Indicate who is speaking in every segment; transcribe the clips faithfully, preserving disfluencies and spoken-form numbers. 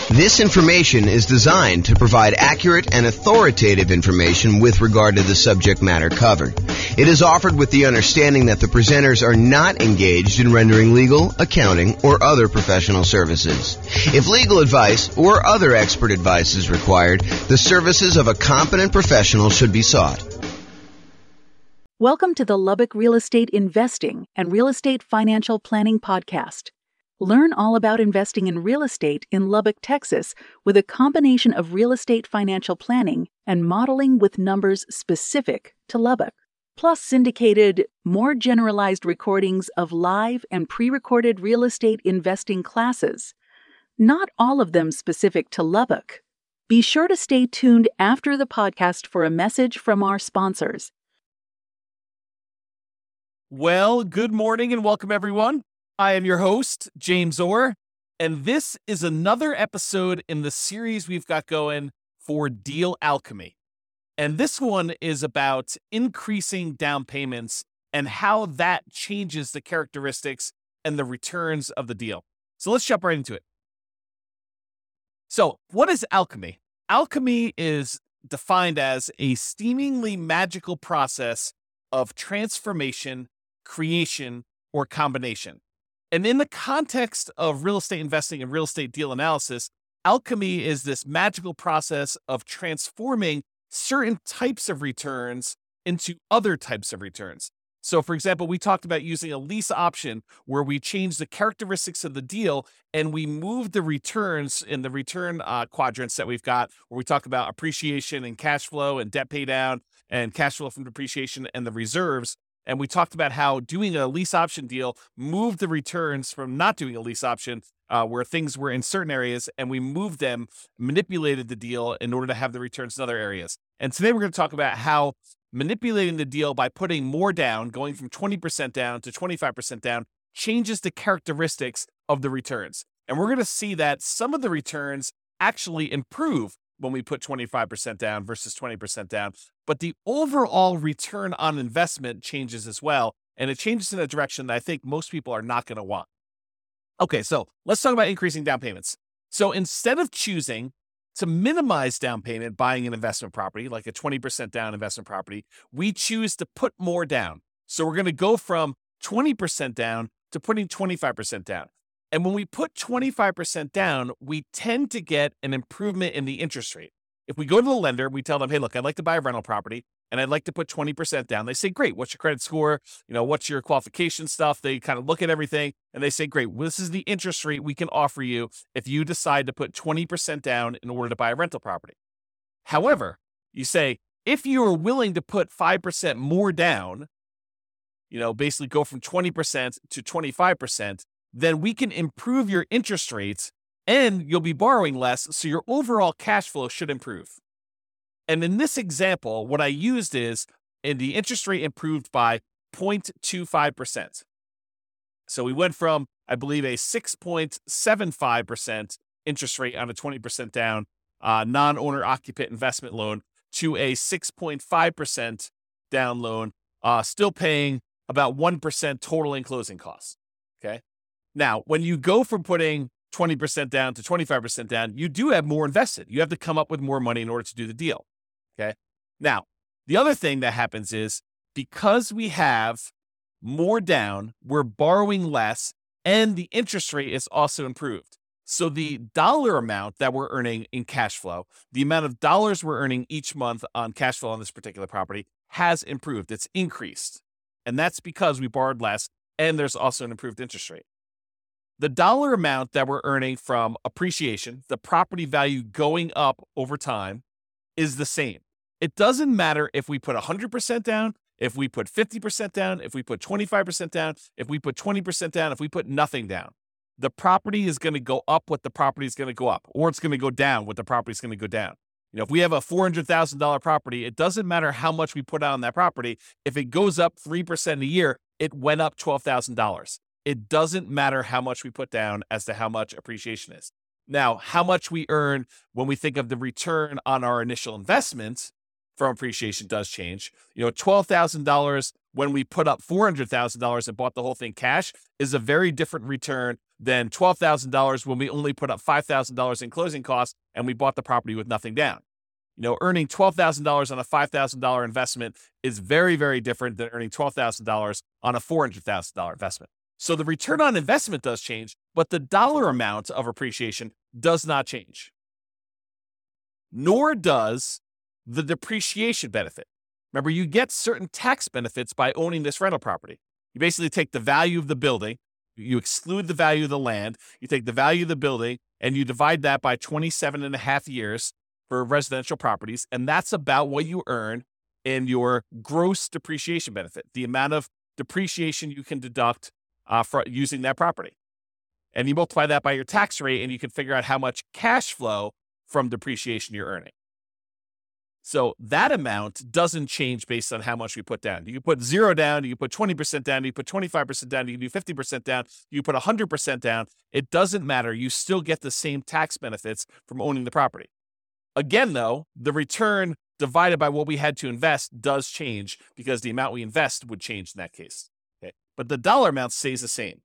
Speaker 1: This information is designed to provide accurate and authoritative information with regard to the subject matter covered. It is offered with the understanding that the presenters are not engaged in rendering legal, accounting, or other professional services. If legal advice or other expert advice is required, the services of a competent professional should be sought.
Speaker 2: Welcome to the Lubbock Real Estate Investing and Real Estate Financial Planning Podcast. Learn all about investing in real estate in Lubbock, Texas, with a combination of real estate financial planning and modeling with numbers specific to Lubbock, plus syndicated, more generalized recordings of live and pre-recorded real estate investing classes, not all of them specific to Lubbock. Be sure to stay tuned after the podcast for a message from our sponsors.
Speaker 3: Well, good morning and welcome, everyone. I am your host, James Orr, and this is another episode in the series we've got going for Deal Alchemy. And this one is about increasing down payments and how that changes the characteristics and the returns of the deal. So let's jump right into it. So, what is alchemy? Alchemy is defined as a seemingly magical process of transformation, creation, or combination. And in the context of real estate investing and real estate deal analysis, alchemy is this magical process of transforming certain types of returns into other types of returns. So, for example, we talked about using a lease option where we change the characteristics of the deal and we move the returns in the return uh, quadrants that we've got, where we talk about appreciation and cash flow and debt pay down and cash flow from depreciation and the reserves. And we talked about how doing a lease option deal moved the returns from not doing a lease option, uh, where things were in certain areas, and we moved them, manipulated the deal in order to have the returns in other areas. And today we're going to talk about how manipulating the deal by putting more down, going from twenty percent down to twenty-five percent down, changes the characteristics of the returns. And we're going to see that some of the returns actually improve when we put twenty-five percent down versus twenty percent down. But the overall return on investment changes as well, and it changes in a direction that I think most people are not going to want. Okay, so let's talk about increasing down payments. So instead of choosing to minimize down payment buying an investment property, like a twenty percent down investment property, we choose to put more down. So we're going to go from twenty percent down to putting twenty-five percent down. And when we put twenty-five percent down, we tend to get an improvement in the interest rate. If we go to the lender, we tell them, hey, look, I'd like to buy a rental property and I'd like to put twenty percent down. They say, great, what's your credit score? You know, what's your qualification stuff? They kind of look at everything and they say, great, well, this is the interest rate we can offer you if you decide to put twenty percent down in order to buy a rental property. However, you say, if you are willing to put five percent more down, you know, basically go from twenty percent to twenty-five percent, then we can improve your interest rates and you'll be borrowing less, so your overall cash flow should improve. And in this example, what I used is, and the interest rate improved by zero point two five percent. So we went from, I believe, a six point seven five percent interest rate on a twenty percent down uh, non-owner occupant investment loan to a six point five percent down loan, uh, still paying about one percent total in closing costs. Okay. Now, when you go from putting twenty percent down to twenty-five percent down, you do have more invested. You have to come up with more money in order to do the deal. Okay. Now, the other thing that happens is because we have more down, we're borrowing less and the interest rate is also improved. So the dollar amount that we're earning in cash flow, the amount of dollars we're earning each month on cash flow on this particular property has improved. It's increased. And that's because we borrowed less and there's also an improved interest rate. The dollar amount that we're earning from appreciation, the property value going up over time, is the same. It doesn't matter if we put one hundred percent down, if we put fifty percent down, if we put twenty-five percent down, if we put twenty percent down, if we put nothing down. The property is going to go up what the property is going to go up, or it's going to go down what the property is going to go down. You know, if we have a four hundred thousand dollars property, it doesn't matter how much we put out on that property. If it goes up three percent a year, it went up twelve thousand dollars. It doesn't matter how much we put down as to how much appreciation is. Now, how much we earn when we think of the return on our initial investment from appreciation does change. You know, twelve thousand dollars when we put up four hundred thousand dollars and bought the whole thing cash is a very different return than twelve thousand dollars when we only put up five thousand dollars in closing costs and we bought the property with nothing down. You know, earning twelve thousand dollars on a five thousand dollars investment is very, very different than earning twelve thousand dollars on a four hundred thousand dollars investment. So the return on investment does change, but the dollar amount of appreciation does not change. Nor does the depreciation benefit. Remember, you get certain tax benefits by owning this rental property. You basically take the value of the building, you exclude the value of the land, you take the value of the building, and you divide that by twenty-seven and a half years for residential properties, and that's about what you earn in your gross depreciation benefit, the amount of depreciation you can deduct uh, for using that property. And you multiply that by your tax rate, and you can figure out how much cash flow from depreciation you're earning. So that amount doesn't change based on how much we put down. You can put zero down, you can put twenty percent down, you can put twenty-five percent down, you can do fifty percent down, you can put one hundred percent down. It doesn't matter. You still get the same tax benefits from owning the property. Again, though, the return divided by what we had to invest does change because the amount we invest would change in that case. Okay? But the dollar amount stays the same.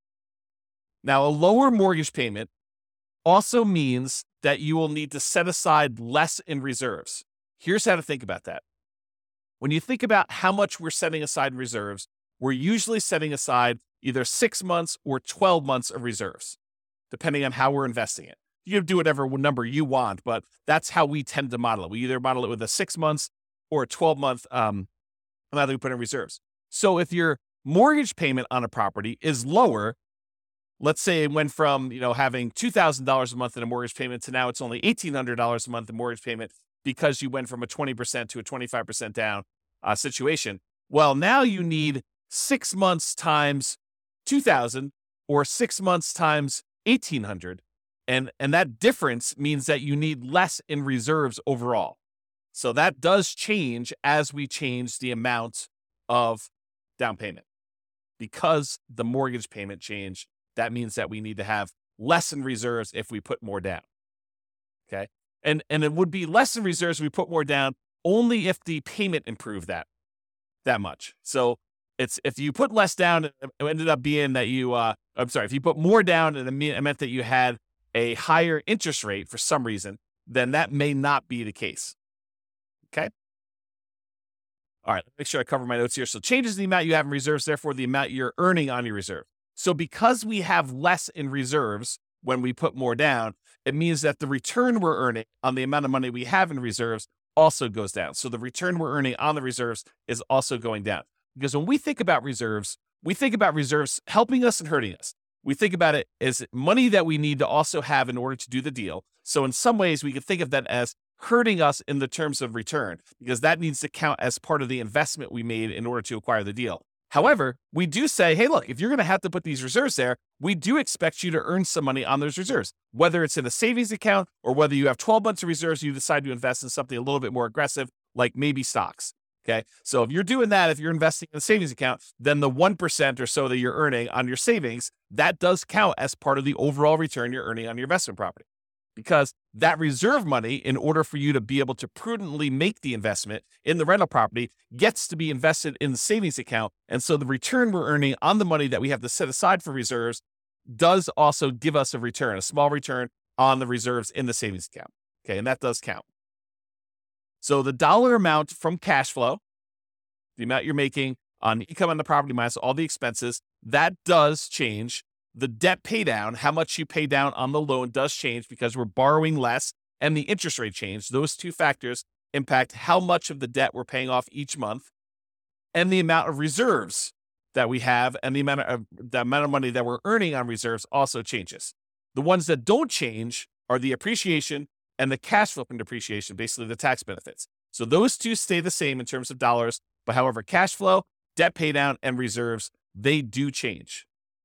Speaker 3: Now, a lower mortgage payment also means that you will need to set aside less in reserves. Here's how to think about that. When you think about how much we're setting aside in reserves, we're usually setting aside either six months or twelve months of reserves, depending on how we're investing it. You can do whatever number you want, but that's how we tend to model it. We either model it with a six months or a twelve month um, amount that we put in reserves. So if your mortgage payment on a property is lower, let's say it went from, you know, having two thousand dollars a month in a mortgage payment to now it's only eighteen hundred dollars a month in mortgage payment because you went from a twenty percent to a twenty-five percent down uh, situation. Well, now you need six months times two thousand or six months times eighteen hundred. And, and that difference means that you need less in reserves overall. So that does change as we change the amount of down payment. Because the mortgage payment changed, that means that we need to have less in reserves if we put more down. Okay. And, and it would be less in reserves if we put more down only if the payment improved that, that much. So it's, if you put less down, it ended up being that you, uh, I'm sorry, if you put more down and it meant that you had a higher interest rate for some reason, then that may not be the case. Okay. All right. Make sure I cover my notes here. So changes the amount you have in reserves, therefore the amount you're earning on your reserve. So because we have less in reserves when we put more down, it means that the return we're earning on the amount of money we have in reserves also goes down. So the return we're earning on the reserves is also going down. Because when we think about reserves, we think about reserves helping us and hurting us. We think about it as money that we need to also have in order to do the deal. So in some ways, we can think of that as hurting us in the terms of return, because that needs to count as part of the investment we made in order to acquire the deal. However, we do say, hey, look, if you're going to have to put these reserves there, we do expect you to earn some money on those reserves, whether it's in a savings account or whether you have twelve months of reserves, you decide to invest in something a little bit more aggressive, like maybe stocks. Okay. So if you're doing that, if you're investing in a savings account, then the one percent or so that you're earning on your savings, that does count as part of the overall return you're earning on your investment property. Because that reserve money, in order for you to be able to prudently make the investment in the rental property, gets to be invested in the savings account. And so the return we're earning on the money that we have to set aside for reserves does also give us a return, a small return on the reserves in the savings account. Okay. And that does count. So the dollar amount from cash flow, the amount you're making on income on the property minus all the expenses, that does change. The debt pay down, how much you pay down on the loan, does change because we're borrowing less, and the interest rate change. Those two factors impact how much of the debt we're paying off each month, and the amount of reserves that we have, and the amount of the amount of money that we're earning on reserves also changes. The ones that don't change are the appreciation and the cash flow from depreciation, basically the tax benefits. So those two stay the same in terms of dollars, but however, cash flow, debt pay down, and reserves, they do change.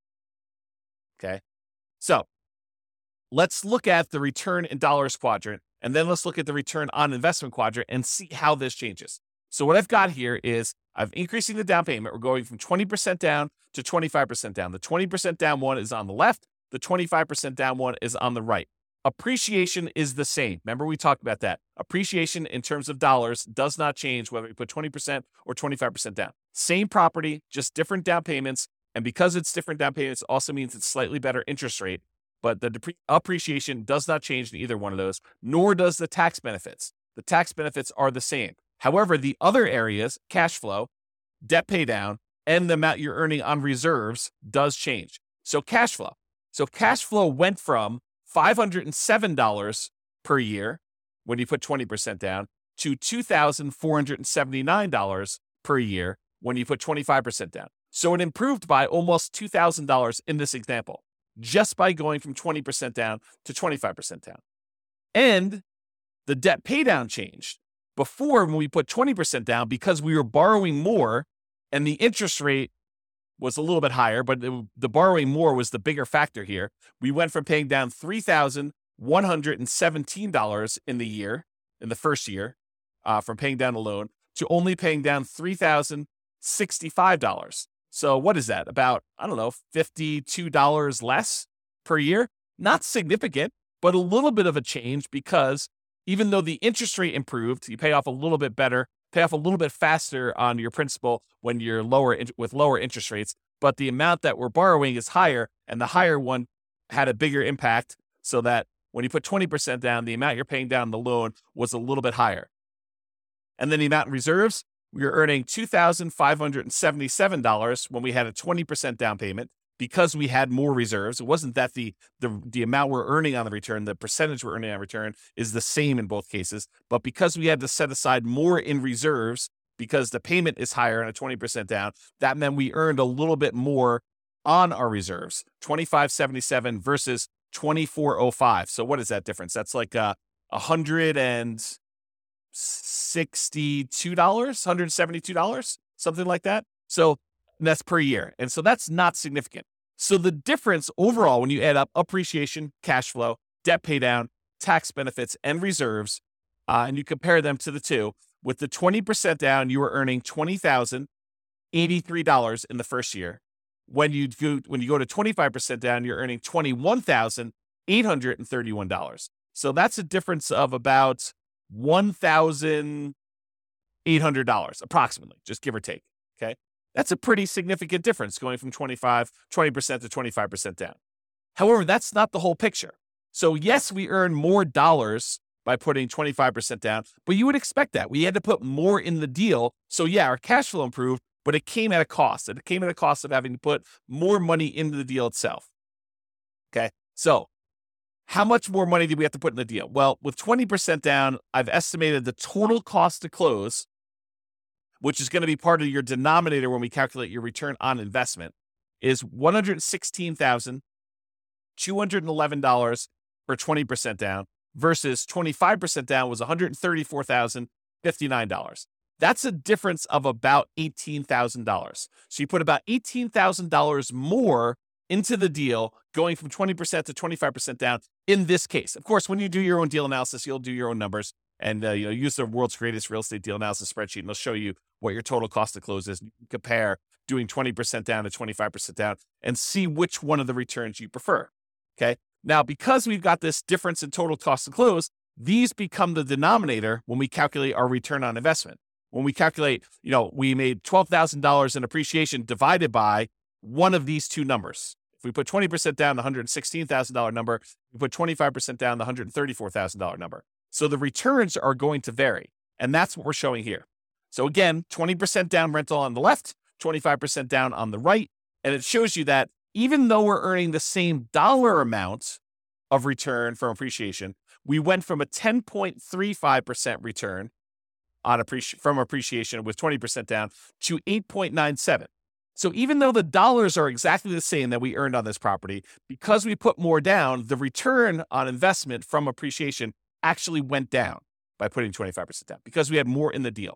Speaker 3: Okay. So let's look at the return in dollars quadrant, and then let's look at the return on investment quadrant and see how this changes. So what I've got here is I'm increasing the down payment. We're going from twenty percent down to twenty-five percent down. The twenty percent down one is on the left. The twenty-five percent down one is on the right. appreciation is the same. Remember, we talked about that. Appreciation in terms of dollars does not change whether we put twenty percent or twenty-five percent down. Same property, just different down payments. And because it's different down payments, also means it's slightly better interest rate. But the depre- appreciation does not change in either one of those, nor does the tax benefits. The tax benefits are the same. However, the other areas, cash flow, debt pay down, and the amount you're earning on reserves does change. So cash flow. So cash flow went from five hundred seven dollars per year when you put twenty percent down to two thousand four hundred seventy-nine dollars per year when you put twenty-five percent down. So it improved by almost two thousand dollars in this example, just by going from twenty percent down to twenty-five percent down. And the debt pay down changed. Before, when we put twenty percent down, because we were borrowing more and the interest rate was a little bit higher, but it, the borrowing more was the bigger factor here. We went from paying down three thousand one hundred seventeen dollars in the year, in the first year, uh, from paying down a loan, to only paying down three thousand sixty-five dollars. So what is that? About, I don't know, fifty-two dollars less per year? Not significant, but a little bit of a change, because even though the interest rate improved, you pay off a little bit better, pay off a little bit faster on your principal when you're lower with lower interest rates, but the amount that we're borrowing is higher, and the higher one had a bigger impact, so that when you put twenty percent down, the amount you're paying down the loan was a little bit higher. And then the amount in reserves, we were earning two thousand five hundred seventy-seven dollars when we had a twenty percent down payment, because we had more reserves. It wasn't that the, the, the amount we're earning on the return, the percentage we're earning on return is the same in both cases, but because we had to set aside more in reserves because the payment is higher on a twenty percent down, that meant we earned a little bit more on our reserves, twenty-five seventy-seven versus twenty-four oh five. So what is that difference? That's like uh, one hundred sixty-two dollars, one hundred seventy-two dollars, something like that. So that's per year. And so that's not significant. So the difference overall, when you add up appreciation, cash flow, debt pay down, tax benefits, and reserves, uh, and you compare them to the two, with the twenty percent down, you were earning twenty thousand eighty-three dollars in the first year. When you go, when you go to twenty-five percent down, you're earning twenty-one thousand eight hundred thirty-one dollars. So that's a difference of about one thousand eight hundred dollars approximately, just give or take. Okay. That's a pretty significant difference, going from twenty-five, twenty percent to twenty-five percent down. However, that's not the whole picture. So yes, we earn more dollars by putting twenty-five percent down, but you would expect that. We had to put more in the deal. So yeah, our cash flow improved, but it came at a cost. It came at a cost of having to put more money into the deal itself. Okay. So how much more money did we have to put in the deal? Well, with twenty percent down, I've estimated the total cost to close, which is going to be part of your denominator when we calculate your return on investment, is one hundred sixteen thousand two hundred eleven dollars for twenty percent down, versus twenty-five percent down was one hundred thirty-four thousand fifty-nine dollars. That's a difference of about eighteen thousand dollars. So you put about eighteen thousand dollars more into the deal, going from twenty percent to twenty-five percent down in this case. Of course, when you do your own deal analysis, you'll do your own numbers and uh, you know, use the world's greatest real estate deal analysis spreadsheet, and they'll show you what your total cost to close is. You can compare doing twenty percent down to twenty-five percent down and see which one of the returns you prefer. Okay. Now, because we've got this difference in total cost to close, these become the denominator when we calculate our return on investment. When we calculate, you know, we made twelve thousand dollars in appreciation divided by one of these two numbers. If we put twenty percent down, the one hundred sixteen thousand dollars number, we put twenty-five percent down, the one hundred thirty-four thousand dollars number. So the returns are going to vary. And that's what we're showing here. So again, twenty percent down rental on the left, twenty-five percent down on the right. And it shows you that even though we're earning the same dollar amount of return from appreciation, we went from a ten point three five percent return on appreci- from appreciation with twenty percent down to eight point nine seven. So even though the dollars are exactly the same that we earned on this property, because we put more down, the return on investment from appreciation actually went down by putting twenty-five percent down because we had more in the deal.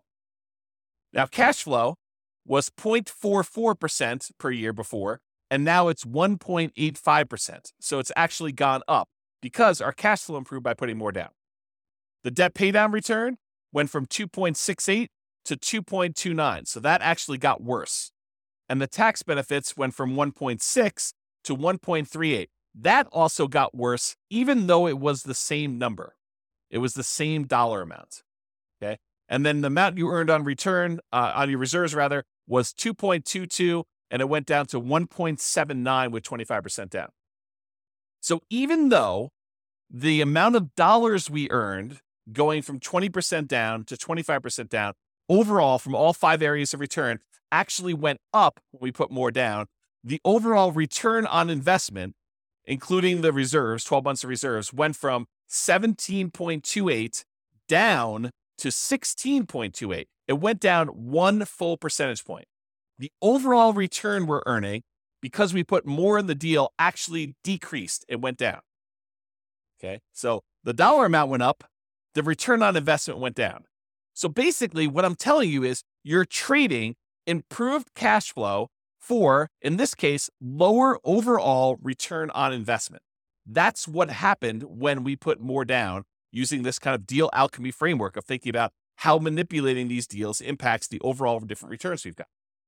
Speaker 3: Now, cash flow was zero point four four percent per year before, and now it's one point eight five percent. So it's actually gone up because our cash flow improved by putting more down. The debt paydown return went from two point six eight to two point two nine. So that actually got worse. And the tax benefits went from one point six to one point three eight. that also got worse, even though it was the same number. It was the same dollar amount. Okay. And then the amount you earned on return, uh, on your reserves rather, was two point two two, and it went down to one point seven nine with twenty-five percent down. So even though the amount of dollars we earned going from twenty percent down to twenty-five percent down, overall from all five areas of return actually went up when we put more down, the overall return on investment, including the reserves, twelve months of reserves, went from seventeen point two eight down to sixteen point two eight. It went down one full percentage point. The overall return we're earning, because we put more in the deal, actually decreased. It went down. Okay, so the dollar amount went up, the return on investment went down. So basically, what I'm telling you is you're trading improved cash flow for, in this case, lower overall return on investment. That's what happened when we put more down using this kind of deal alchemy framework of thinking about how manipulating these deals impacts the overall different returns we've got.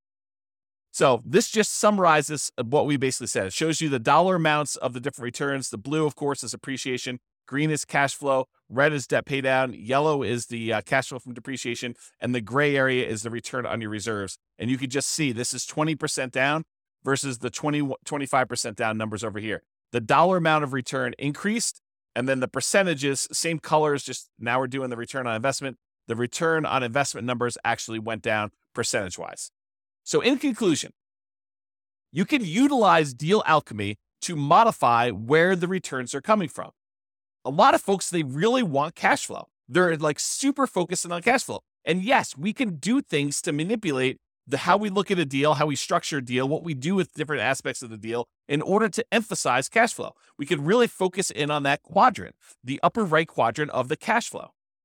Speaker 3: So this just summarizes what we basically said. It shows you the dollar amounts of the different returns. The blue, of course, is appreciation. Green is cash flow. Red is debt pay down. Yellow is the uh, cash flow from depreciation. And the gray area is the return on your reserves. And you can just see this is twenty percent down versus the twenty, twenty-five percent down numbers over here. The dollar amount of return increased. And then the percentages, same colors, just now we're doing the return on investment. The return on investment numbers actually went down percentage-wise. So in conclusion, you can utilize deal alchemy to modify where the returns are coming from. A lot of folks, they really want cash flow. They're like super focused on cash flow. And yes, we can do things to manipulate the how we look at a deal, how we structure a deal, what we do with different aspects of the deal in order to emphasize cash flow. We can really focus in on that quadrant, the upper right quadrant of the cash flow.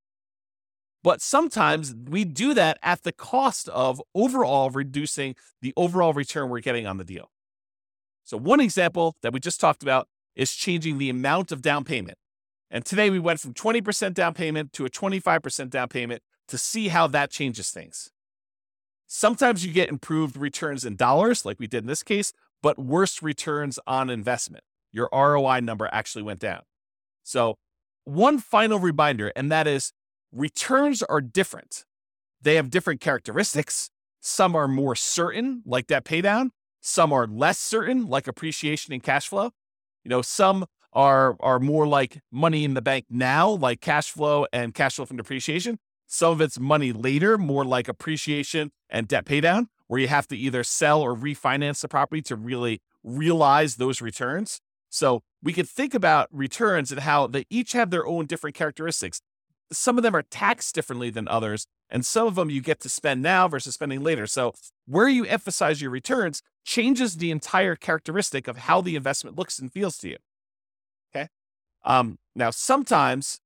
Speaker 3: But sometimes we do that at the cost of overall reducing the overall return we're getting on the deal. So one example that we just talked about is changing the amount of down payment. And today we went from twenty percent down payment to a twenty-five percent down payment to see how that changes things. Sometimes you get improved returns in dollars, like we did in this case, but worse returns on investment. Your R O I number actually went down. So one final reminder, and that is returns are different. They have different characteristics. Some are more certain, like debt paydown. Some are less certain, like appreciation and cash flow. You know, some are, are more like money in the bank now, like cash flow and cash flow from depreciation. Some of it's money later, more like appreciation and debt paydown, where you have to either sell or refinance the property to really realize those returns. So we could think about returns and how they each have their own different characteristics. Some of them are taxed differently than others, and some of them you get to spend now versus spending later. So where you emphasize your returns changes the entire characteristic of how the investment looks and feels to you. Okay. Um, now, sometimes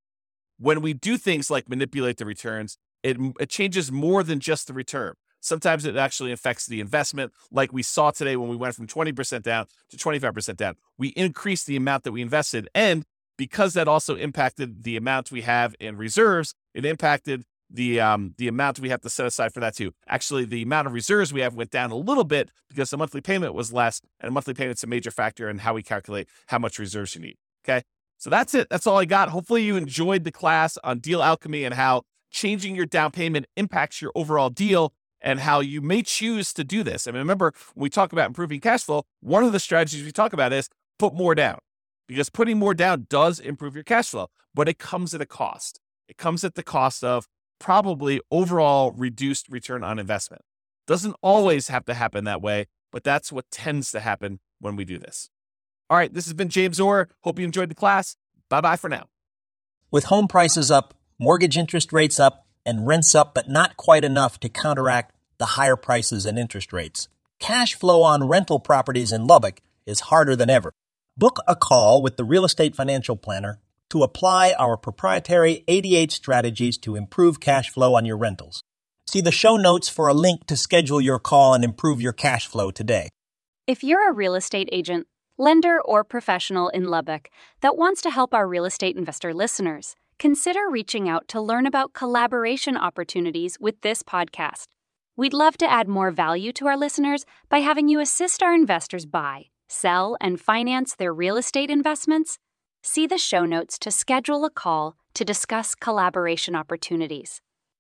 Speaker 3: when we do things like manipulate the returns, it, it changes more than just the return. Sometimes it actually affects the investment, like we saw today when we went from twenty percent down to twenty-five percent down. We increased the amount that we invested, and because that also impacted the amount we have in reserves, it impacted the um, the amount we have to set aside for that too. Actually, the amount of reserves we have went down a little bit because the monthly payment was less, and a monthly payment's a major factor in how we calculate how much reserves you need. Okay, so that's it. That's all I got. Hopefully you enjoyed the class on deal alchemy and how changing your down payment impacts your overall deal and how you may choose to do this. I mean, remember, when we talk about improving cash flow, one of the strategies we talk about is put more down. Because putting more down does improve your cash flow, but it comes at a cost. It comes at the cost of probably overall reduced return on investment. Doesn't always have to happen that way, but that's what tends to happen when we do this. All right, this has been James Orr. Hope you enjoyed the class. Bye-bye for now.
Speaker 4: With home prices up, mortgage interest rates up, and rents up, but not quite enough to counteract the higher prices and interest rates, cash flow on rental properties in Lubbock is harder than ever. Book a call with the Real Estate Financial Planner to apply our proprietary eighty-eight strategies to improve cash flow on your rentals. See the show notes for a link to schedule your call and improve your cash flow today.
Speaker 5: If you're a real estate agent, lender, or professional in Lubbock that wants to help our real estate investor listeners, consider reaching out to learn about collaboration opportunities with this podcast. We'd love to add more value to our listeners by having you assist our investors buy, sell, and finance their real estate investments? See the show notes to schedule a call to discuss collaboration opportunities.